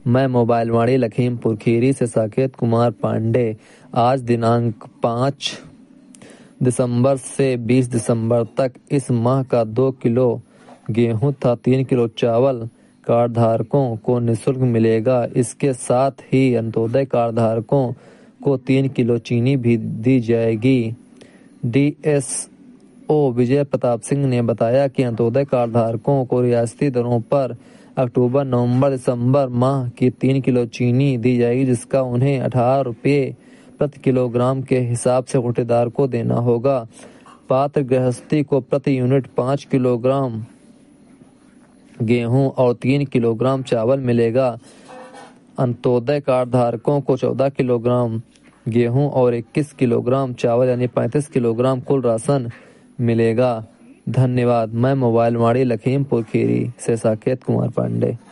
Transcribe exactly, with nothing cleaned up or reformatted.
मैं मोबाइल वाणी लखीमपुर खीरी से साकेत कुमार पांडे। आज दिनांक पाँच दिसंबर से बीस दिसंबर तक इस माह का दो किलो गेहूं तथा तीन किलो चावल कार्डधारकों को निःशुल्क मिलेगा। इसके साथ ही अंत्योदय कार्डधारकों को तीन किलो चीनी भी दी जाएगी। डीएसओ विजय प्रताप सिंह ने बताया कि अंत्योदय कार्डधारकों को रियायती दरों पर अक्टूबर नवंबर दिसंबर माह की तीन किलो चीनी दी जाएगी, जिसका उन्हें अठारह रुपये प्रति किलोग्राम के हिसाब से कोटेदार को देना होगा। पात्र गृहस्थी को प्रति यूनिट पाँच किलोग्राम गेहूं और तीन किलोग्राम चावल मिलेगा। अंत्योदय कार्डधारकों को चौदह किलोग्राम गेहूं और इक्कीस किलोग्राम चावल यानी पैंतीस किलोग्राम कुल राशन मिलेगा। धन्यवाद। मैं मोबाइल वाणी लखीमपुर खीरी से साकेत कुमार पांडे।